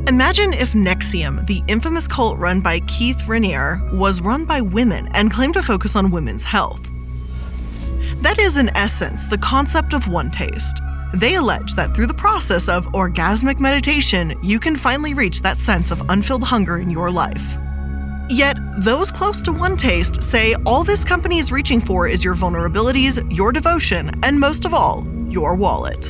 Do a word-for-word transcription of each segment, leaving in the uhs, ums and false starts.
Imagine if NXIVM, the infamous cult run by Keith Raniere, was run by women and claimed to focus on women's health. That is, in essence, the concept of One Taste. They allege that through the process of orgasmic meditation, you can finally reach that sense of unfilled hunger in your life. Yet, those close to One Taste say all this company is reaching for is your vulnerabilities, your devotion, and most of all, your wallet.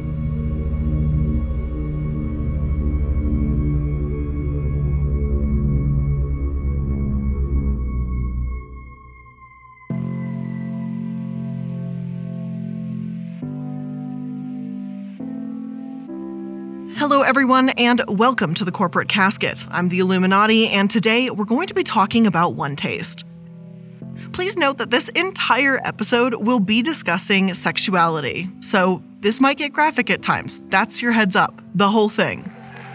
Hello everyone, and welcome to the Corporate Casket. I'm the Illuminati, and today we're going to be talking about One Taste. Please note that this entire episode will be discussing sexuality, so this might get graphic at times. That's your heads up, the whole thing.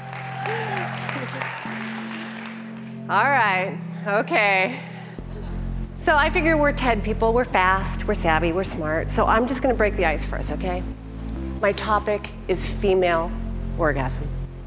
All right, okay. So I figure we're TED people, we're fast, we're savvy, we're smart, so I'm just gonna break the ice first, okay? My topic is female orgasm.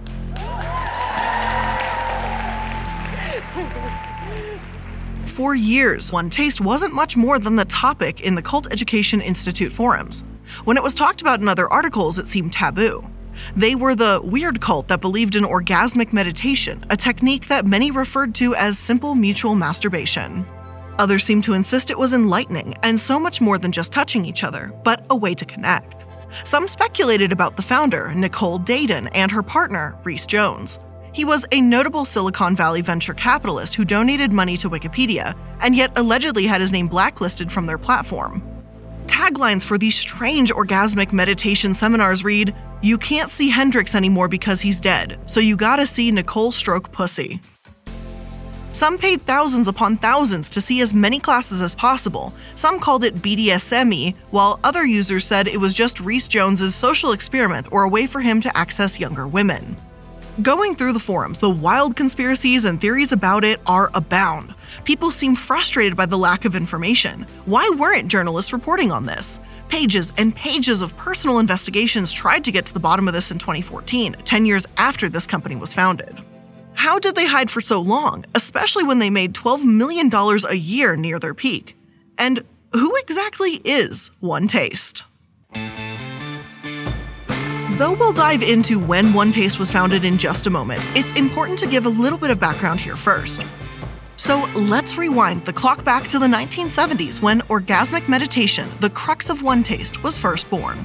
For years, One Taste wasn't much more than the topic in the Cult Education Institute forums. When it was talked about in other articles, it seemed taboo. They were the weird cult that believed in orgasmic meditation, a technique that many referred to as simple mutual masturbation. Others seemed to insist it was enlightening and so much more than just touching each other, but a way to connect. Some speculated about the founder, Nicole Dayton, and her partner, Rhys Jones. He was a notable Silicon Valley venture capitalist who donated money to Wikipedia, and yet allegedly had his name blacklisted from their platform. Taglines for these strange orgasmic meditation seminars read, "You can't see Hendrix anymore because he's dead, so you gotta see Nicole stroke pussy." Some paid thousands upon thousands to see as many classes as possible. Some called it B D S M-y, while other users said it was just Rhys Jones's social experiment or a way for him to access younger women. Going through the forums, the wild conspiracies and theories about it are abound. People seem frustrated by the lack of information. Why weren't journalists reporting on this? Pages and pages of personal investigations tried to get to the bottom of this in twenty fourteen, ten years after this company was founded. How did they hide for so long, especially when they made twelve million dollars a year near their peak? And who exactly is One Taste? Though we'll dive into when One Taste was founded in just a moment, it's important to give a little bit of background here first. So let's rewind the clock back to the nineteen seventies when orgasmic meditation, the crux of One Taste, was first born.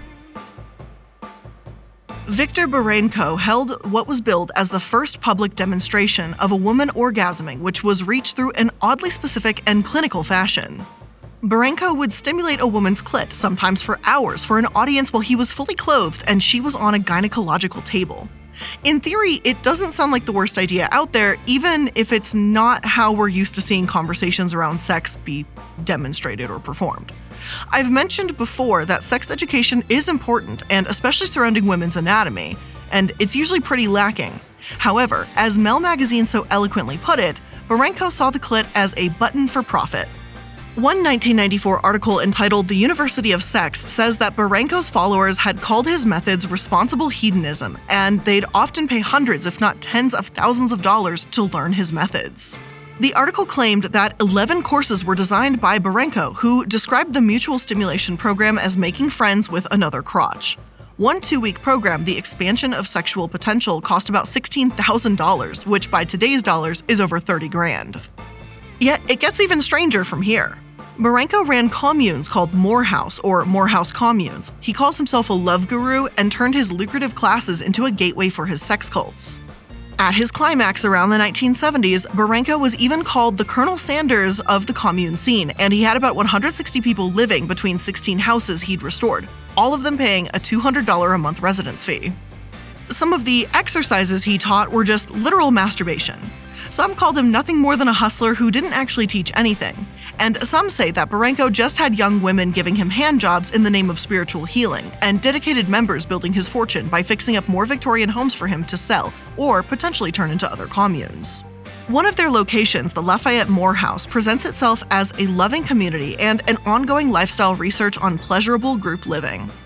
Victor Baranko held what was billed as the first public demonstration of a woman orgasming, which was reached through an oddly specific and clinical fashion. Baranko would stimulate a woman's clit, sometimes for hours, for an audience while he was fully clothed and she was on a gynecological table. In theory, it doesn't sound like the worst idea out there, even if it's not how we're used to seeing conversations around sex be demonstrated or performed. I've mentioned before that sex education is important, and especially surrounding women's anatomy, and it's usually pretty lacking. However, as Mel Magazine so eloquently put it, Baranko saw the clit as a button for profit. One nineteen ninety-four article entitled "The University of Sex" says that Baranko's followers had called his methods responsible hedonism, and they'd often pay hundreds, if not tens of thousands of dollars to learn his methods. The article claimed that eleven courses were designed by Baranko, who described the mutual stimulation program as making friends with another crotch. One two-week program, The Expansion of Sexual Potential, cost about sixteen thousand dollars, which by today's dollars is over thirty grand. Yet it gets even stranger from here. Baranko ran communes called Morehouse, or Morehouse Communes. He calls himself a love guru and turned his lucrative classes into a gateway for his sex cults. At his climax around the nineteen seventies, Baranko was even called the Colonel Sanders of the commune scene, and he had about one hundred sixty people living between sixteen houses he'd restored, all of them paying a two hundred dollars a month residence fee. Some of the exercises he taught were just literal masturbation. Some called him nothing more than a hustler who didn't actually teach anything, and some say that Baranko just had young women giving him handjobs in the name of spiritual healing, and dedicated members building his fortune by fixing up more Victorian homes for him to sell, or potentially turn into other communes. One of their locations, the Lafayette Morehouse, presents itself as a loving community and an ongoing lifestyle research on pleasurable group living.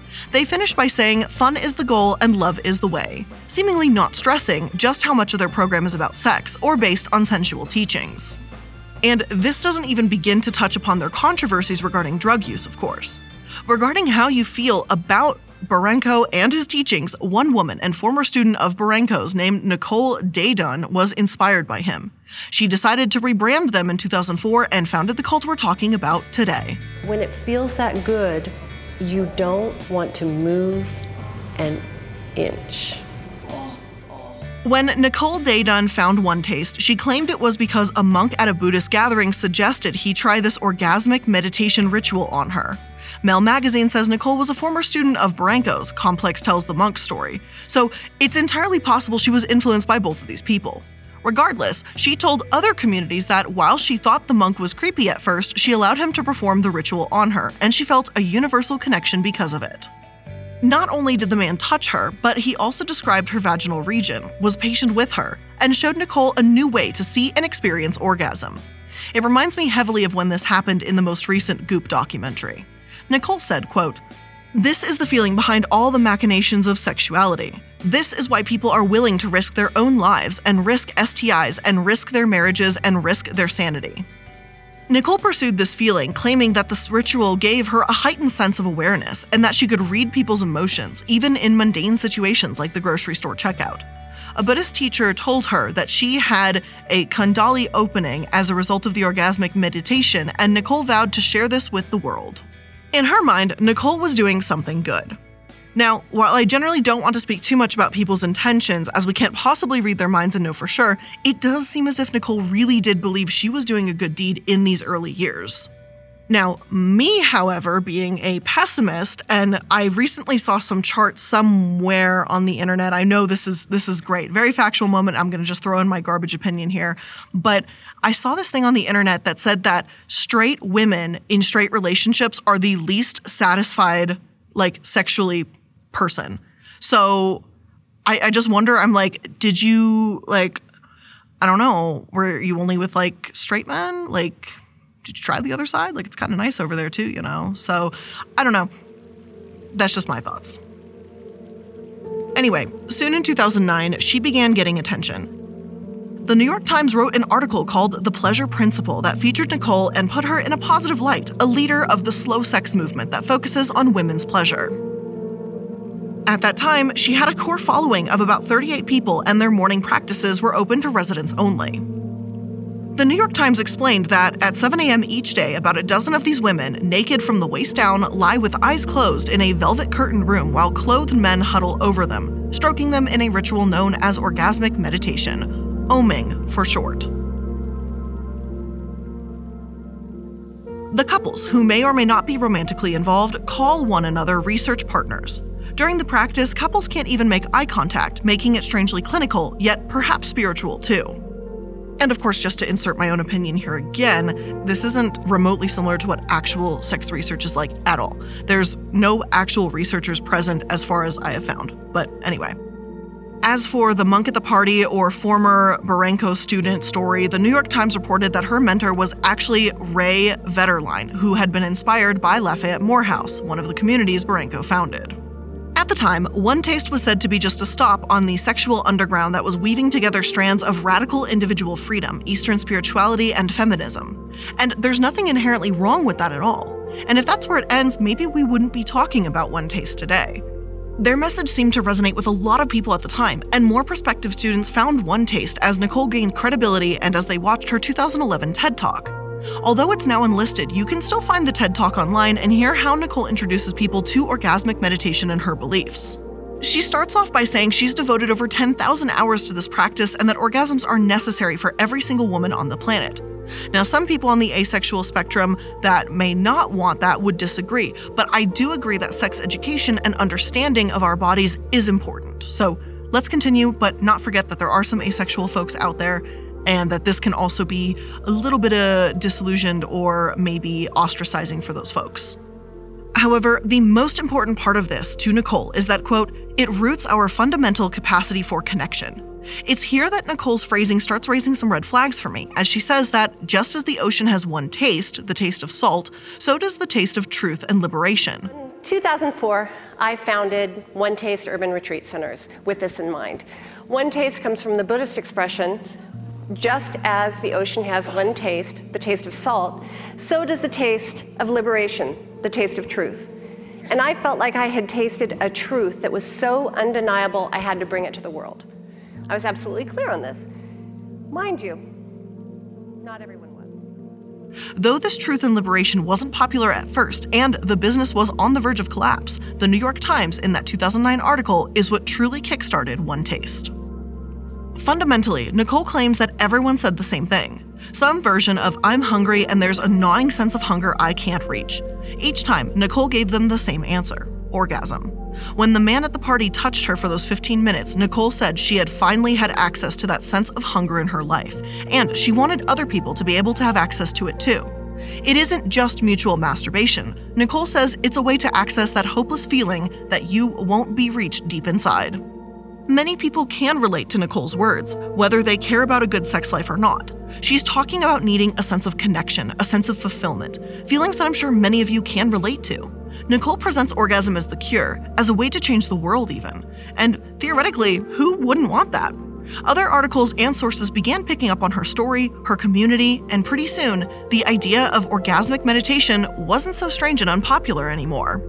They finish by saying fun is the goal and love is the way, seemingly not stressing just how much of their program is about sex or based on sensual teachings. And this doesn't even begin to touch upon their controversies regarding drug use, of course. Regarding how you feel about Barenko and his teachings, one woman and former student of Barenko's named Nicole Daedon was inspired by him. She decided to rebrand them in two thousand four and founded the cult we're talking about today. When it feels that good, you don't want to move an inch. When Nicole Daedon found One Taste, she claimed it was because a monk at a Buddhist gathering suggested he try this orgasmic meditation ritual on her. Mel Magazine says Nicole was a former student of Barenko's. Complex tells the monk story. So it's entirely possible she was influenced by both of these people. Regardless, she told other communities that while she thought the monk was creepy at first, she allowed him to perform the ritual on her, and she felt a universal connection because of it. Not only did the man touch her, but he also described her vaginal region, was patient with her, and showed Nicole a new way to see and experience orgasm. It reminds me heavily of when this happened in the most recent Goop documentary. Nicole said, quote, "This is the feeling behind all the machinations of sexuality. This is why people are willing to risk their own lives and risk S T Is and risk their marriages and risk their sanity." Nicole pursued this feeling, claiming that this ritual gave her a heightened sense of awareness and that she could read people's emotions, even in mundane situations like the grocery store checkout. A Buddhist teacher told her that she had a Kundalini opening as a result of the orgasmic meditation, and Nicole vowed to share this with the world. In her mind, Nicole was doing something good. Now, while I generally don't want to speak too much about people's intentions, as we can't possibly read their minds and know for sure, it does seem as if Nicole really did believe she was doing a good deed in these early years. Now, me, however, being a pessimist, and I recently saw some charts somewhere on the internet. I know this is this is great. Very factual moment. I'm going to just throw in my garbage opinion here. But I saw this thing on the internet that said that straight women in straight relationships are the least satisfied, like, sexually person. So I, I just wonder, I'm like, did you, like, I don't know, were you only with, like, straight men? Like, did you try the other side? Like, it's kind of nice over there too, you know? So, I don't know. That's just my thoughts. Anyway, soon in two thousand nine, she began getting attention. The New York Times wrote an article called The Pleasure Principle that featured Nicole and put her in a positive light, a leader of the slow sex movement that focuses on women's pleasure. At that time, she had a core following of about thirty-eight people, and their morning practices were open to residents only. The New York Times explained that at seven a.m. each day, about a dozen of these women, naked from the waist down, lie with eyes closed in a velvet curtained room while clothed men huddle over them, stroking them in a ritual known as orgasmic meditation, oming for short. The couples, who may or may not be romantically involved, call one another research partners. During the practice, couples can't even make eye contact, making it strangely clinical, yet perhaps spiritual too. And of course, just to insert my own opinion here again, this isn't remotely similar to what actual sex research is like at all. There's no actual researchers present as far as I have found. But anyway. As for the monk at the party or former Barenko student story, the New York Times reported that her mentor was actually Ray Vetterline, who had been inspired by Lafayette Morehouse, one of the communities Barenko founded. At the time, One Taste was said to be just a stop on the sexual underground that was weaving together strands of radical individual freedom, Eastern spirituality, and feminism. And there's nothing inherently wrong with that at all. And if that's where it ends, maybe we wouldn't be talking about One Taste today. Their message seemed to resonate with a lot of people at the time, and more prospective students found One Taste as Nicole gained credibility and as they watched her two thousand eleven TED Talk. Although it's now unlisted, you can still find the TED Talk online and hear how Nicole introduces people to orgasmic meditation and her beliefs. She starts off by saying she's devoted over ten thousand hours to this practice and that orgasms are necessary for every single woman on the planet. Now, some people on the asexual spectrum that may not want that would disagree, but I do agree that sex education and understanding of our bodies is important. So let's continue, but not forget that there are some asexual folks out there, and that this can also be a little bit of disillusioned or maybe ostracizing for those folks. However, the most important part of this to Nicole is that, quote, it roots our fundamental capacity for connection. It's here that Nicole's phrasing starts raising some red flags for me, as she says that just as the ocean has one taste, the taste of salt, so does the taste of truth and liberation. In two thousand four, I founded One Taste Urban Retreat Centers with this in mind. One taste comes from the Buddhist expression, just as the ocean has one taste, the taste of salt, so does the taste of liberation, the taste of truth. And I felt like I had tasted a truth that was so undeniable I had to bring it to the world. I was absolutely clear on this. Mind you, not everyone was. Though this truth and liberation wasn't popular at first, and the business was on the verge of collapse, the New York Times in that two thousand nine article is what truly kickstarted One Taste. Fundamentally, Nicole claims that everyone said the same thing. Some version of "I'm hungry and there's a gnawing sense of hunger I can't reach." Each time, Nicole gave them the same answer: orgasm. When the man at the party touched her for those fifteen minutes, Nicole said she had finally had access to that sense of hunger in her life, and she wanted other people to be able to have access to it too. It isn't just mutual masturbation. Nicole says it's a way to access that hopeless feeling that you won't be reached deep inside. Many people can relate to Nicole's words, whether they care about a good sex life or not. She's talking about needing a sense of connection, a sense of fulfillment, feelings that I'm sure many of you can relate to. Nicole presents orgasm as the cure, as a way to change the world even. And theoretically, who wouldn't want that? Other articles and sources began picking up on her story, her community, and pretty soon, the idea of orgasmic meditation wasn't so strange and unpopular anymore.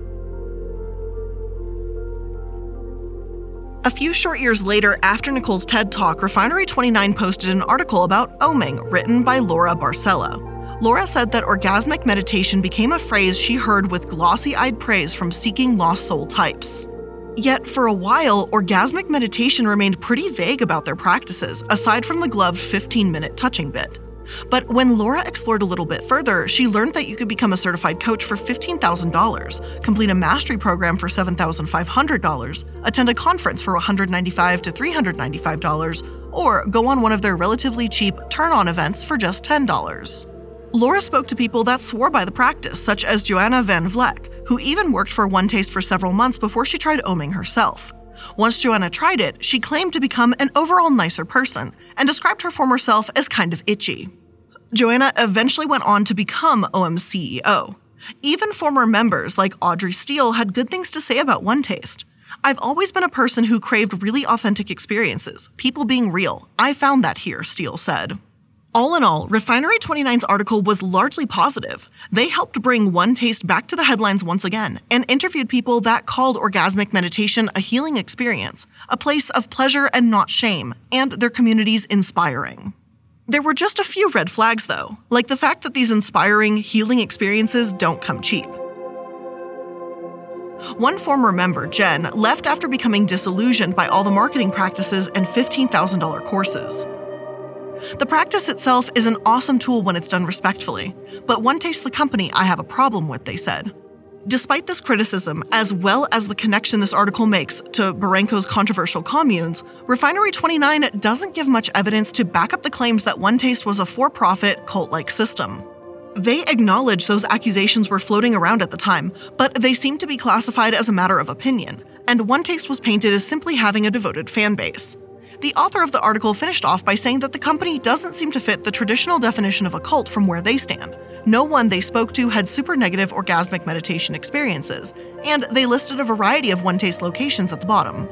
A few short years later, after Nicole's TED Talk, Refinery twenty-nine posted an article about oming written by Laura Barcella. Laura said that orgasmic meditation became a phrase she heard with glossy-eyed praise from seeking lost soul types. Yet for a while, orgasmic meditation remained pretty vague about their practices, aside from the gloved fifteen-minute touching bit. But when Laura explored a little bit further, she learned that you could become a certified coach for fifteen thousand dollars, complete a mastery program for seven thousand five hundred dollars, attend a conference for one hundred ninety-five to three hundred ninety-five dollars, or go on one of their relatively cheap turn-on events for just ten dollars. Laura spoke to people that swore by the practice, such as Joanna Van Vleck, who even worked for One Taste for several months before she tried oming herself. Once Joanna tried it, she claimed to become an overall nicer person, and described her former self as kind of itchy. Joanna eventually went on to become O M's C E O. Even former members like Audrey Steele had good things to say about One Taste. "I've always been a person who craved really authentic experiences, people being real. I found that here," Steele said. All in all, Refinery twenty-nine's article was largely positive. They helped bring One Taste back to the headlines once again, and interviewed people that called orgasmic meditation a healing experience, a place of pleasure and not shame, and their communities inspiring. There were just a few red flags though, like the fact that these inspiring, healing experiences don't come cheap. One former member, Jen, left after becoming disillusioned by all the marketing practices and fifteen thousand dollars courses. The practice itself is an awesome tool when it's done respectfully, but One Taste the company I have a problem with, they said. Despite this criticism, as well as the connection this article makes to Barenko's controversial communes, Refinery twenty-nine doesn't give much evidence to back up the claims that One Taste was a for-profit, cult-like system. They acknowledge those accusations were floating around at the time, but they seem to be classified as a matter of opinion, and One Taste was painted as simply having a devoted fan base. The author of the article finished off by saying that the company doesn't seem to fit the traditional definition of a cult from where they stand. No one they spoke to had super negative orgasmic meditation experiences, and they listed a variety of One Taste locations at the bottom.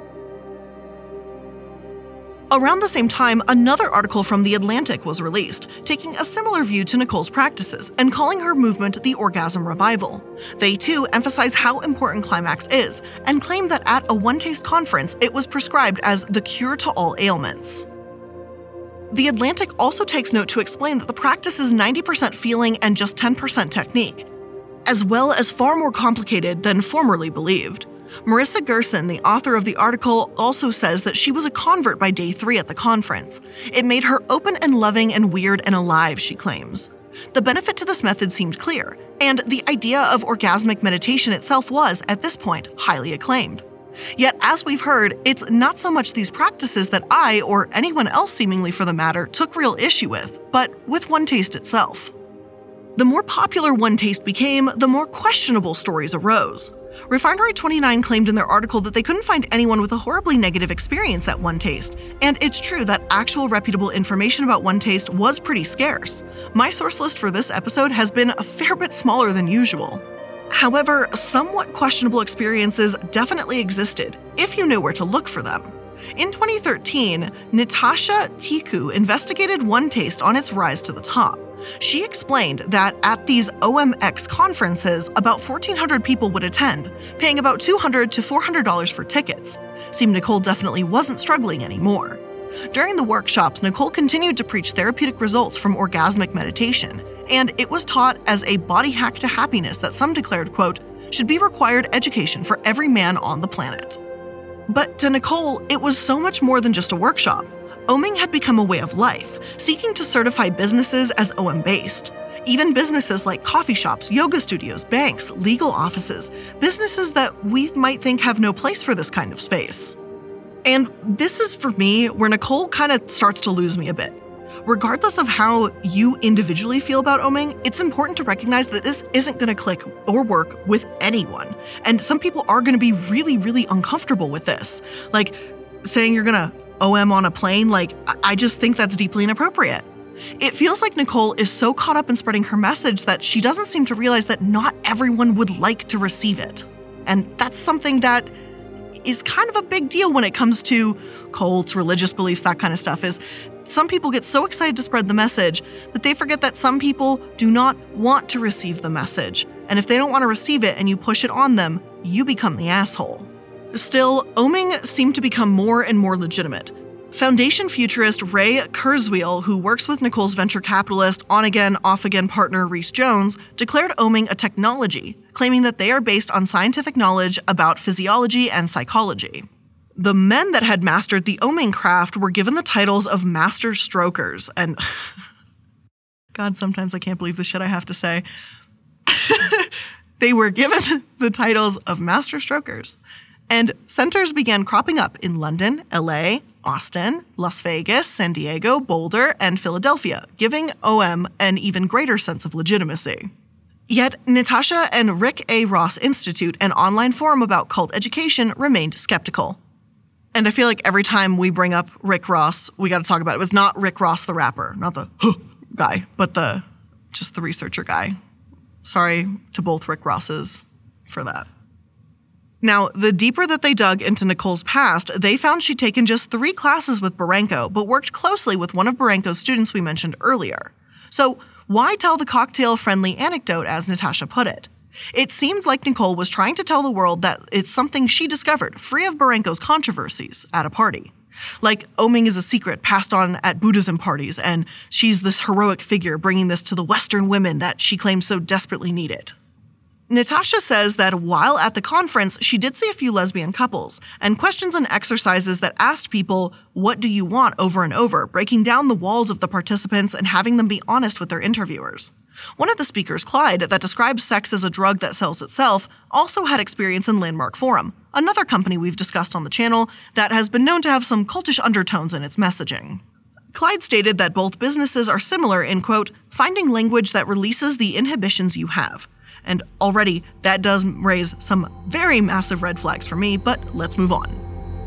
Around the same time, another article from The Atlantic was released, taking a similar view to Nicole's practices and calling her movement the Orgasm Revival. They too emphasize how important climax is, and claim that at a One Taste conference it was prescribed as the cure to all ailments. The Atlantic also takes note to explain that the practice is ninety percent feeling and just ten percent technique, as well as far more complicated than formerly believed. Marissa Gerson, the author of the article, also says that she was a convert by day three at the conference. It made her open and loving and weird and alive, she claims. The benefit to this method seemed clear, and the idea of orgasmic meditation itself was, at this point, highly acclaimed. Yet, as we've heard, it's not so much these practices that I, or anyone else seemingly for the matter, took real issue with, but with One Taste itself. The more popular One Taste became, the more questionable stories arose. Refinery twenty-nine claimed in their article that they couldn't find anyone with a horribly negative experience at One Taste, and it's true that actual reputable information about One Taste was pretty scarce. My source list for this episode has been a fair bit smaller than usual. However, somewhat questionable experiences definitely existed, if you knew where to look for them. In twenty thirteen, Natasha Tiku investigated One Taste on its rise to the top. She explained that at these O M X conferences, about fourteen hundred people would attend, paying about two hundred to four hundred dollars for tickets. Seemed Nicole definitely wasn't struggling anymore. During the workshops, Nicole continued to preach therapeutic results from orgasmic meditation, and it was taught as a body hack to happiness that some declared, quote, should be required education for every man on the planet. But to Nicole, it was so much more than just a workshop. Oming had become a way of life, seeking to certify businesses as O M-based. Even businesses like coffee shops, yoga studios, banks, legal offices, businesses that we might think have no place for this kind of space. And this is, for me, where Nicole kind of starts to lose me a bit. Regardless of how you individually feel about oming, it's important to recognize that this isn't going to click or work with anyone. And some people are going to be really, really uncomfortable with this. Like saying you're going to O M on a plane, like, I just think that's deeply inappropriate. It feels like Nicole is so caught up in spreading her message that she doesn't seem to realize that not everyone would like to receive it. And that's something that is kind of a big deal when it comes to cults, religious beliefs, that kind of stuff, is some people get so excited to spread the message that they forget that some people do not want to receive the message. And if they don't want to receive it and you push it on them, you become the asshole. Still, oming seemed to become more and more legitimate. Foundation futurist Ray Kurzweil, who works with Nicole's venture capitalist, on-again, off-again partner Rhys Jones, declared oming a technology, claiming that they are based on scientific knowledge about physiology and psychology. The men that had mastered the oming craft were given the titles of master strokers, and God, sometimes I can't believe the shit I have to say. They were given the titles of master strokers. And centers began cropping up in London, L A, Austin, Las Vegas, San Diego, Boulder, and Philadelphia, giving O M an even greater sense of legitimacy. Yet, Natasha and Rick A. Ross Institute, an online forum about cult education, remained skeptical. And I feel like every time we bring up Rick Ross, we got to talk about it. It was not Rick Ross the rapper, not the huh guy, but the just the researcher guy. Sorry to both Rick Rosses for that. Now, the deeper that they dug into Nicole's past, they found she'd taken just three classes with Barenko, but worked closely with one of Barenko's students we mentioned earlier. So why tell the cocktail-friendly anecdote, as Natasha put it? It seemed like Nicole was trying to tell the world that it's something she discovered, free of Barenko's controversies, at a party. Like, oming is a secret passed on at Buddhism parties, and she's this heroic figure bringing this to the Western women that she claims so desperately need it. Natasha says that while at the conference, she did see a few lesbian couples, and questions and exercises that asked people, what do you want, over and over, breaking down the walls of the participants and having them be honest with their interviewers. One of the speakers, Clyde, that describes sex as a drug that sells itself, also had experience in Landmark Forum, another company we've discussed on the channel that has been known to have some cultish undertones in its messaging. Clyde stated that both businesses are similar in, quote, finding language that releases the inhibitions you have. And already, that does raise some very massive red flags for me, but let's move on.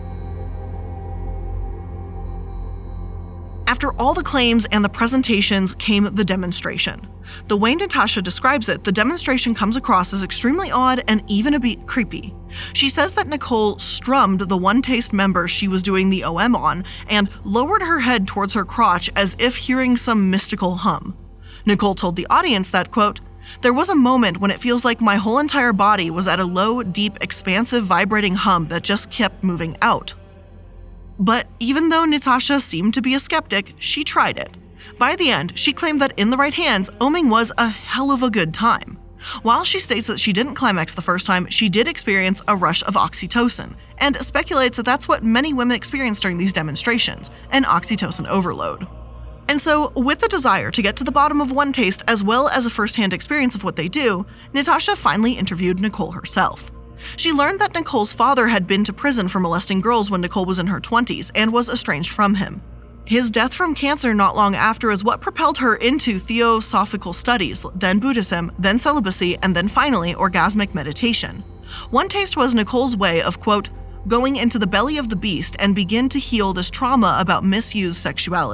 After all the claims and the presentations came the demonstration. The way Natasha describes it, the demonstration comes across as extremely odd and even a bit creepy. She says that Nicole strummed the One Taste member she was doing the O M on and lowered her head towards her crotch as if hearing some mystical hum. Nicole told the audience that, quote, there was a moment when it feels like my whole entire body was at a low, deep, expansive, vibrating hum that just kept moving out. But even though Natasha seemed to be a skeptic, she tried it. By the end, she claimed that in the right hands, oming was a hell of a good time. While she states that she didn't climax the first time, she did experience a rush of oxytocin, and speculates that that's what many women experience during these demonstrations, an oxytocin overload. And so, with the desire to get to the bottom of One Taste as well as a first-hand experience of what they do, Natasha finally interviewed Nicole herself. She learned that Nicole's father had been to prison for molesting girls when Nicole was in her twenties and was estranged from him. His death from cancer not long after is what propelled her into theosophical studies, then Buddhism, then celibacy, and then finally orgasmic meditation. One Taste was Nicole's way of, quote, going into the belly of the beast and begin to heal this trauma about misused sexuality.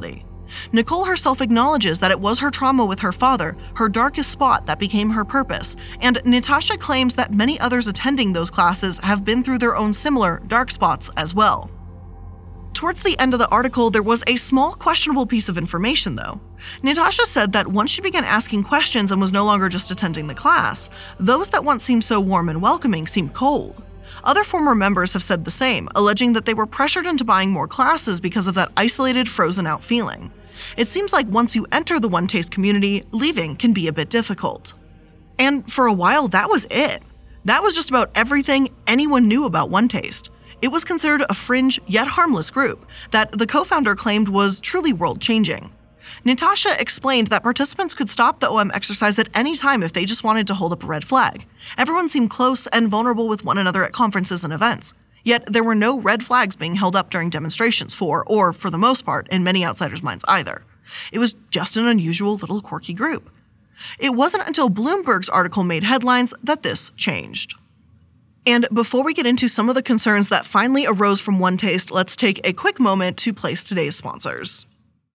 Nicole herself acknowledges that it was her trauma with her father, her darkest spot, that became her purpose, and Natasha claims that many others attending those classes have been through their own similar dark spots as well. Towards the end of the article, there was a small questionable piece of information though. Natasha said that once she began asking questions and was no longer just attending the class, those that once seemed so warm and welcoming seemed cold. Other former members have said the same, alleging that they were pressured into buying more classes because of that isolated, frozen out feeling. It seems like once you enter the One Taste community, leaving can be a bit difficult. And for a while, that was it. That was just about everything anyone knew about One Taste. It was considered a fringe yet harmless group that the co-founder claimed was truly world-changing. Natasha explained that participants could stop the O M exercise at any time if they just wanted to hold up a red flag. Everyone seemed close and vulnerable with one another at conferences and events. Yet there were no red flags being held up during demonstrations for, or for the most part, in many outsiders' minds either. It was just an unusual little quirky group. It wasn't until Bloomberg's article made headlines that this changed. And before we get into some of the concerns that finally arose from One Taste, let's take a quick moment to place today's sponsors.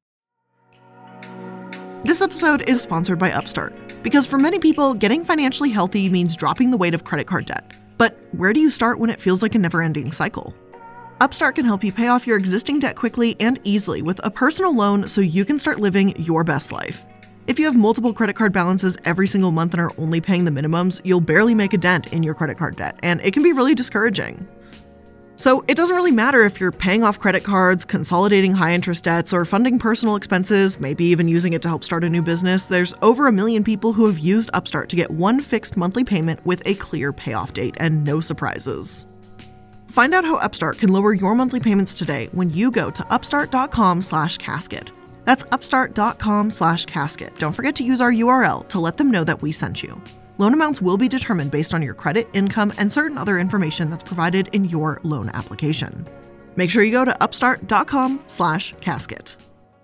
This episode is sponsored by Upstart, because for many people, getting financially healthy means dropping the weight of credit card debt. But where do you start when it feels like a never-ending cycle? Upstart can help you pay off your existing debt quickly and easily with a personal loan so you can start living your best life. If you have multiple credit card balances every single month and are only paying the minimums, you'll barely make a dent in your credit card debt, and it can be really discouraging. So it doesn't really matter if you're paying off credit cards, consolidating high-interest debts, or funding personal expenses, maybe even using it to help start a new business. There's over a million people who have used Upstart to get one fixed monthly payment with a clear payoff date and no surprises. Find out how Upstart can lower your monthly payments today when you go to upstart.com slash casket. That's upstart.com slash casket. Don't forget to use our U R L to let them know that we sent you. Loan amounts will be determined based on your credit, income, and certain other information that's provided in your loan application. Make sure you go to upstart.com slash casket.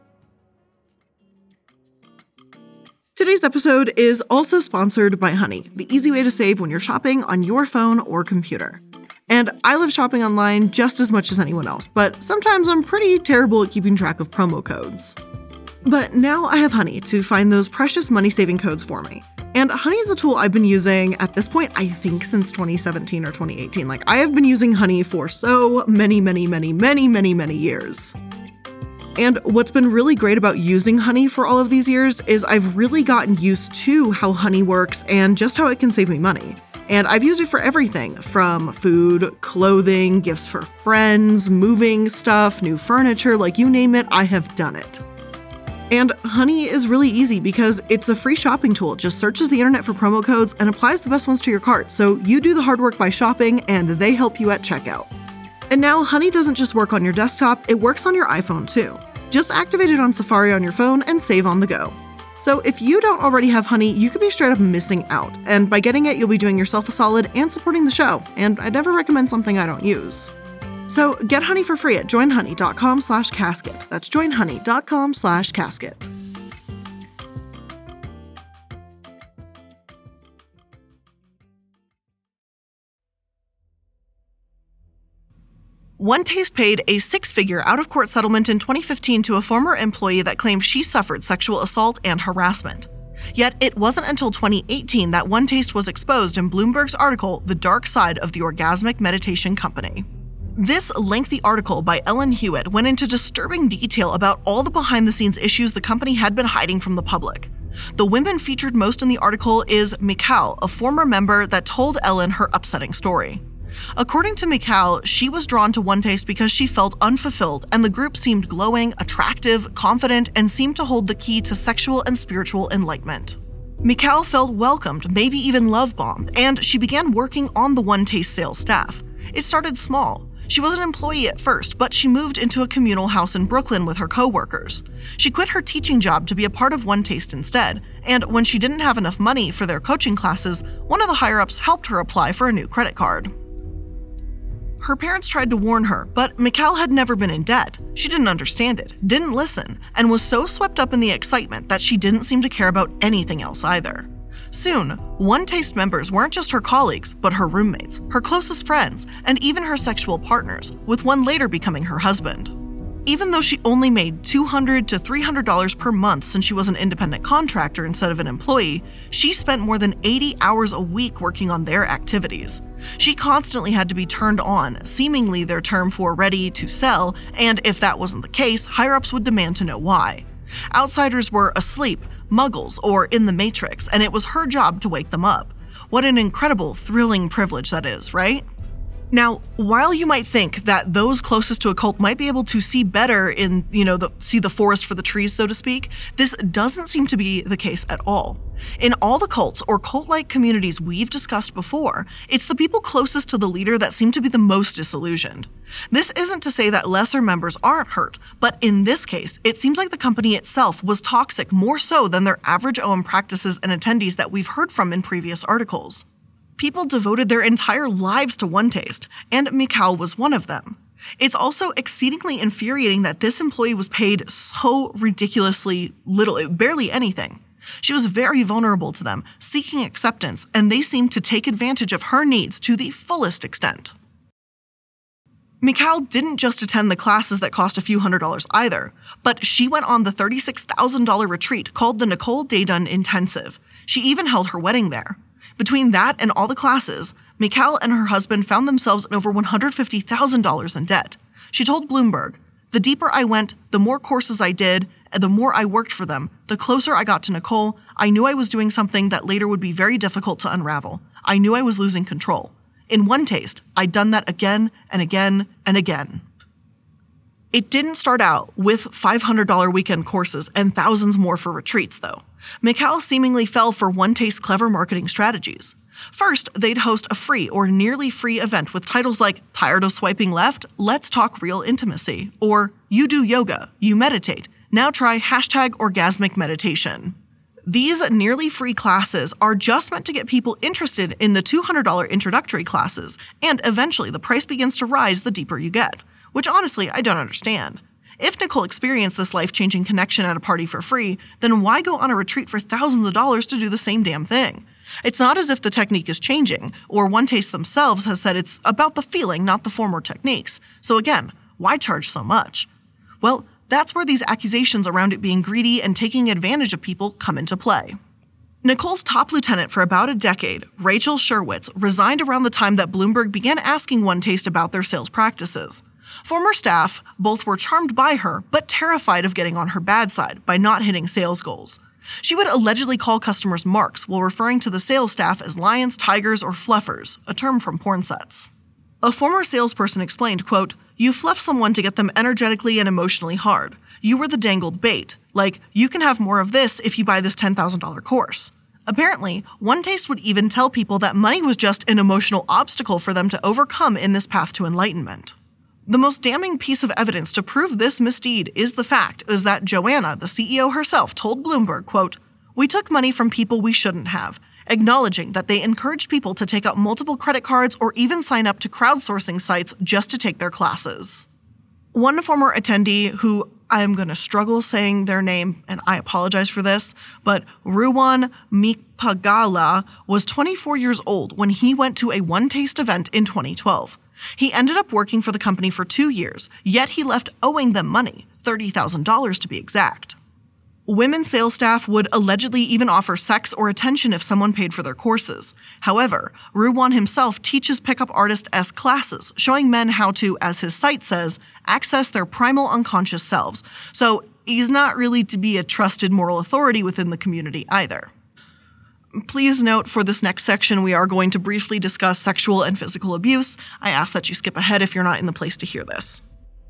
Today's episode is also sponsored by Honey, the easy way to save when you're shopping on your phone or computer. And I love shopping online just as much as anyone else, but sometimes I'm pretty terrible at keeping track of promo codes. But now I have Honey to find those precious money-saving codes for me. And Honey is a tool I've been using at this point, I think since twenty seventeen or twenty eighteen. Like, I have been using Honey for so many, many, many, many, many, many years. And what's been really great about using Honey for all of these years is I've really gotten used to how Honey works and just how it can save me money. And I've used it for everything from food, clothing, gifts for friends, moving stuff, new furniture, like you name it, I have done it. And Honey is really easy because it's a free shopping tool. It just searches the internet for promo codes and applies the best ones to your cart. So you do the hard work by shopping and they help you at checkout. And now Honey doesn't just work on your desktop, it works on your iPhone too. Just activate it on Safari on your phone and save on the go. So if you don't already have Honey, you could be straight up missing out. And by getting it, you'll be doing yourself a solid and supporting the show. And I'd never recommend something I don't use. So get Honey for free at joinhoney.com slash casket. That's joinhoney.com slash casket. One Taste paid a six-figure out-of-court settlement in twenty fifteen to a former employee that claimed she suffered sexual assault and harassment. Yet it wasn't until twenty eighteen that One Taste was exposed in Bloomberg's article, The Dark Side of the Orgasmic Meditation Company. This lengthy article by Ellen Hewitt went into disturbing detail about all the behind-the-scenes issues the company had been hiding from the public. The women featured most in the article is Mikal, a former member that told Ellen her upsetting story. According to Mikal, she was drawn to One Taste because she felt unfulfilled and the group seemed glowing, attractive, confident, and seemed to hold the key to sexual and spiritual enlightenment. Mikal felt welcomed, maybe even love-bombed, and she began working on the One Taste sales staff. It started small. She was an employee at first, but she moved into a communal house in Brooklyn with her co-workers. She quit her teaching job to be a part of One Taste instead, and when she didn't have enough money for their coaching classes, one of the higher-ups helped her apply for a new credit card. Her parents tried to warn her, but Mikal had never been in debt. She didn't understand it, didn't listen, and was so swept up in the excitement that she didn't seem to care about anything else either. Soon, One Taste members weren't just her colleagues, but her roommates, her closest friends, and even her sexual partners, with one later becoming her husband. Even though she only made two hundred to three hundred dollars per month since she was an independent contractor instead of an employee, she spent more than eighty hours a week working on their activities. She constantly had to be turned on, seemingly their term for ready to sell, and if that wasn't the case, higher-ups would demand to know why. Outsiders were asleep, muggles, or in the Matrix, and it was her job to wake them up. What an incredible, thrilling privilege that is, right? Now, while you might think that those closest to a cult might be able to see better in, you know, the, see the forest for the trees, so to speak, this doesn't seem to be the case at all. In all the cults or cult-like communities we've discussed before, it's the people closest to the leader that seem to be the most disillusioned. This isn't to say that lesser members aren't hurt, but in this case, it seems like the company itself was toxic more so than their average O M practices and attendees that we've heard from in previous articles. People devoted their entire lives to OneTaste, and Mikal was one of them. It's also exceedingly infuriating that this employee was paid so ridiculously little, barely anything. She was very vulnerable to them, seeking acceptance, and they seemed to take advantage of her needs to the fullest extent. Mikal didn't just attend the classes that cost a few hundred dollars either, but she went on the thirty-six thousand dollars retreat called the Nicole Daydun Intensive. She even held her wedding there. Between that and all the classes, Mikal and her husband found themselves in over one hundred fifty thousand dollars in debt. She told Bloomberg, "The deeper I went, the more courses I did, and the more I worked for them, the closer I got to Nicole. I knew I was doing something that later would be very difficult to unravel. I knew I was losing control. In OneTaste, I'd done that again and again and again." It didn't start out with five hundred dollars weekend courses and thousands more for retreats, though. Mikal seemingly fell for OneTaste's clever marketing strategies. First, they'd host a free or nearly free event with titles like "Tired of Swiping Left? Let's Talk Real Intimacy," or "You Do Yoga, You Meditate, Now Try Hashtag Orgasmic Meditation." These nearly free classes are just meant to get people interested in the two hundred dollars introductory classes, and eventually the price begins to rise the deeper you get, which honestly I don't understand. If Nicole experienced this life-changing connection at a party for free, then why go on a retreat for thousands of dollars to do the same damn thing? It's not as if the technique is changing, or OneTaste themselves has said it's about the feeling, not the former techniques. So again, why charge so much? Well, that's where these accusations around it being greedy and taking advantage of people come into play. Nicole's top lieutenant for about a decade, Rachel Sherwitz, resigned around the time that Bloomberg began asking OneTaste about their sales practices. Former staff both were charmed by her, but terrified of getting on her bad side by not hitting sales goals. She would allegedly call customers marks while referring to the sales staff as lions, tigers, or fluffers, a term from porn sets. A former salesperson explained, quote, "You fluff someone to get them energetically and emotionally hard. You were the dangled bait. Like, you can have more of this if you buy this ten thousand dollars course." Apparently, OneTaste would even tell people that money was just an emotional obstacle for them to overcome in this path to enlightenment. The most damning piece of evidence to prove this misdeed is the fact is that Joanna, the C E O herself, told Bloomberg, quote, "We took money from people we shouldn't have," acknowledging that they encouraged people to take out multiple credit cards or even sign up to crowdsourcing sites just to take their classes. One former attendee who I am going to struggle saying their name, and I apologize for this, but Ruwan Mikpagala was twenty-four years old when he went to a OneTaste event in twenty twelve. He ended up working for the company for two years, yet he left owing them money, thirty thousand dollars to be exact. Women sales staff would allegedly even offer sex or attention if someone paid for their courses. However, Ruwan himself teaches pickup artist-esque classes, showing men how to, as his site says, access their primal unconscious selves. So he's not really to be a trusted moral authority within the community either. Please note for this next section, we are going to briefly discuss sexual and physical abuse. I ask that you skip ahead if you're not in the place to hear this.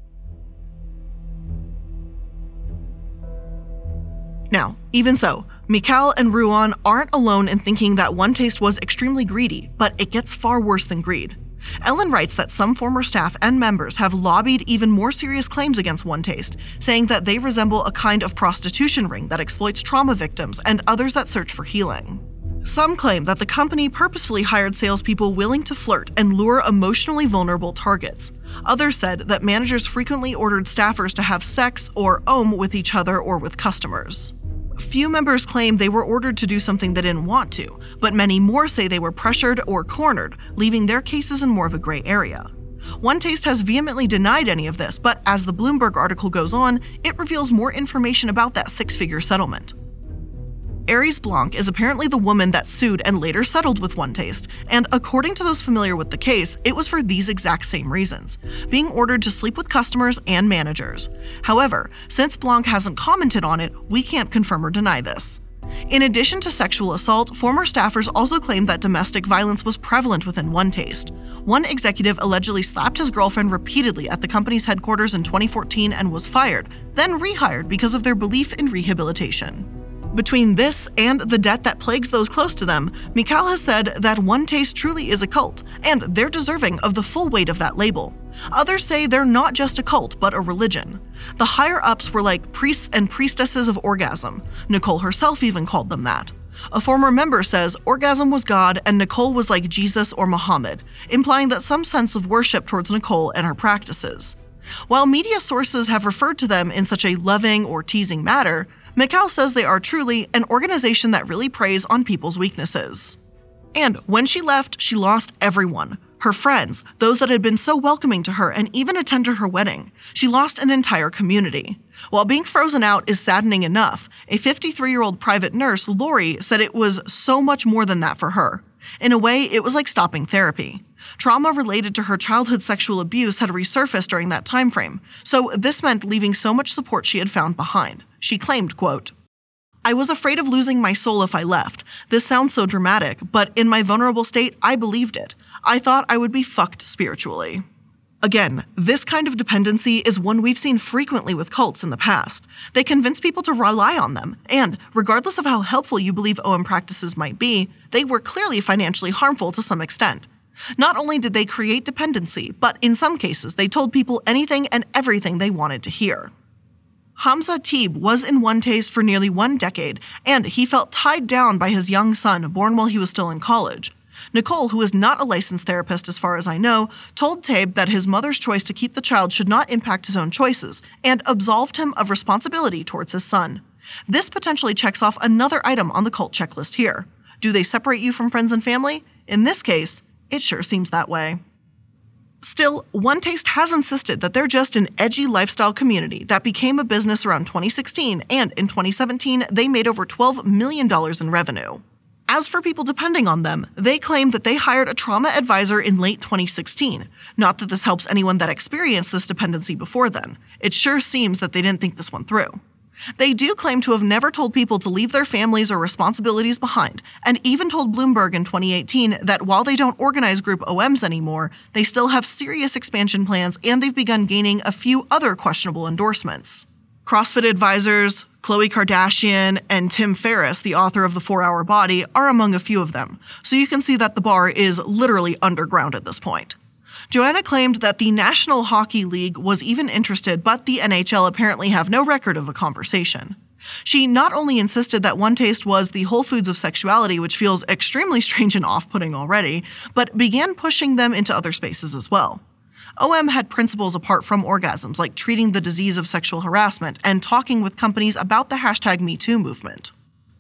Now, even so, Mikal and Ruwan aren't alone in thinking that OneTaste was extremely greedy, but it gets far worse than greed. Ellen writes that some former staff and members have lobbied even more serious claims against OneTaste, saying that they resemble a kind of prostitution ring that exploits trauma victims and others that search for healing. Some claim that the company purposefully hired salespeople willing to flirt and lure emotionally vulnerable targets. Others said that managers frequently ordered staffers to have sex or ohm with each other or with customers. Few members claim they were ordered to do something they didn't want to, but many more say they were pressured or cornered, leaving their cases in more of a gray area. One Taste has vehemently denied any of this, but as the Bloomberg article goes on, it reveals more information about that six-figure settlement. Aries Blanc is apparently the woman that sued and later settled with One Taste, and according to those familiar with the case, it was for these exact same reasons, being ordered to sleep with customers and managers. However, since Blanc hasn't commented on it, we can't confirm or deny this. In addition to sexual assault, former staffers also claimed that domestic violence was prevalent within One Taste. One executive allegedly slapped his girlfriend repeatedly at the company's headquarters in twenty fourteen and was fired, then rehired because of their belief in rehabilitation. Between this and the debt that plagues those close to them, Mikal has said that One Taste truly is a cult, and they're deserving of the full weight of that label. Others say they're not just a cult, but a religion. The higher-ups were like priests and priestesses of orgasm. Nicole herself even called them that. A former member says orgasm was God and Nicole was like Jesus or Muhammad, implying that some sense of worship towards Nicole and her practices. While media sources have referred to them in such a loving or teasing manner, Mikal says they are truly an organization that really preys on people's weaknesses. And when she left, she lost everyone. Her friends, those that had been so welcoming to her and even attended her wedding. She lost an entire community. While being frozen out is saddening enough, a fifty-three-year-old private nurse, Lori, said it was so much more than that for her. In a way, it was like stopping therapy. Trauma related to her childhood sexual abuse had resurfaced during that time frame, so this meant leaving so much support she had found behind. She claimed, quote, "I was afraid of losing my soul if I left. This sounds so dramatic, but in my vulnerable state, I believed it. I thought I would be fucked spiritually." Again, this kind of dependency is one we've seen frequently with cults in the past. They convince people to rely on them, and regardless of how helpful you believe O M practices might be, they were clearly financially harmful to some extent. Not only did they create dependency, but in some cases, they told people anything and everything they wanted to hear. Hamza Teeb was in One Taste for nearly one decade, and he felt tied down by his young son, born while he was still in college. Nicole, who is not a licensed therapist as far as I know, told Teeb that his mother's choice to keep the child should not impact his own choices, and absolved him of responsibility towards his son. This potentially checks off another item on the cult checklist here. Do they separate you from friends and family? In this case, it sure seems that way. Still, One Taste has insisted that they're just an edgy lifestyle community that became a business around twenty sixteen, and in twenty seventeen, they made over twelve million dollars in revenue. As for people depending on them, they claim that they hired a trauma advisor in late twenty sixteen. Not that this helps anyone that experienced this dependency before then. It sure seems that they didn't think this one through. They do claim to have never told people to leave their families or responsibilities behind, and even told Bloomberg in twenty eighteen that while they don't organize group O Ms anymore, they still have serious expansion plans and they've begun gaining a few other questionable endorsements. CrossFit advisors, Khloe Kardashian, and Tim Ferriss, the author of The four-Hour Body, are among a few of them, so you can see that the bar is literally underground at this point. Joanna claimed that the National Hockey League was even interested, but the N H L apparently have no record of a conversation. She not only insisted that One Taste was the Whole Foods of sexuality, which feels extremely strange and off-putting already, but began pushing them into other spaces as well. O M had principles apart from orgasms, like treating the disease of sexual harassment and talking with companies about the hashtag Me Too movement.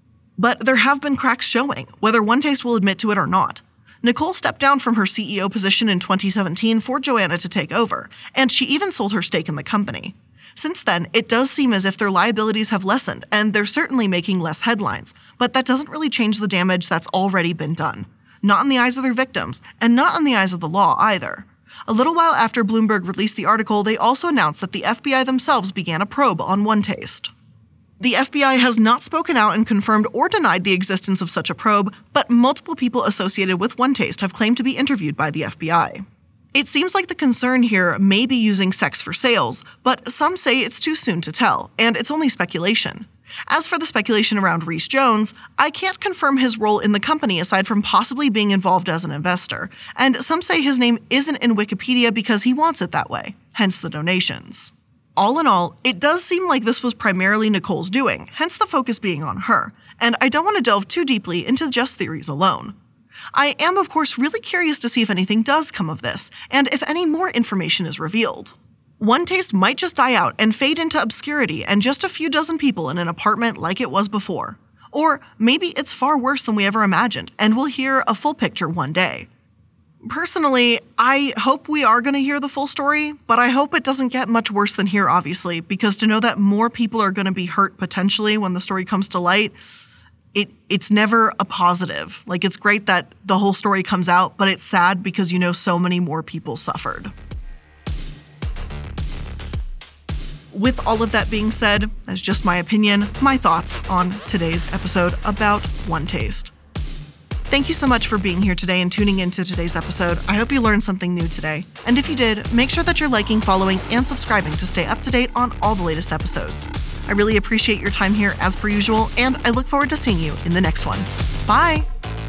But there have been cracks showing, whether One Taste will admit to it or not. Nicole stepped down from her C E O position in twenty seventeen for Joanna to take over, and she even sold her stake in the company. Since then, it does seem as if their liabilities have lessened, and they're certainly making less headlines, but that doesn't really change the damage that's already been done. Not in the eyes of their victims, and not in the eyes of the law either. A little while after Bloomberg released the article, they also announced that the F B I themselves began a probe on One Taste. The F B I has not spoken out and confirmed or denied the existence of such a probe, but multiple people associated with One Taste have claimed to be interviewed by the F B I. It seems like the concern here may be using sex for sales, but some say it's too soon to tell, and it's only speculation. As for the speculation around Rhys Jones, I can't confirm his role in the company aside from possibly being involved as an investor, and some say his name isn't in Wikipedia because he wants it that way, hence the donations. All in all, it does seem like this was primarily Nicole's doing, hence the focus being on her, and I don't want to delve too deeply into just theories alone. I am, of course, really curious to see if anything does come of this, and if any more information is revealed. One Taste might just die out and fade into obscurity and just a few dozen people in an apartment like it was before. Or maybe it's far worse than we ever imagined, and we'll hear a full picture one day. Personally, I hope we are going to hear the full story, but I hope it doesn't get much worse than here, obviously, because to know that more people are going to be hurt potentially when the story comes to light, it it's never a positive. Like, it's great that the whole story comes out, but it's sad because you know so many more people suffered. With all of that being said, that's just my opinion, my thoughts on today's episode about One Taste. Thank you so much for being here today and tuning into today's episode. I hope you learned something new today. And if you did, make sure that you're liking, following, and subscribing to stay up to date on all the latest episodes. I really appreciate your time here as per usual, and I look forward to seeing you in the next one. Bye!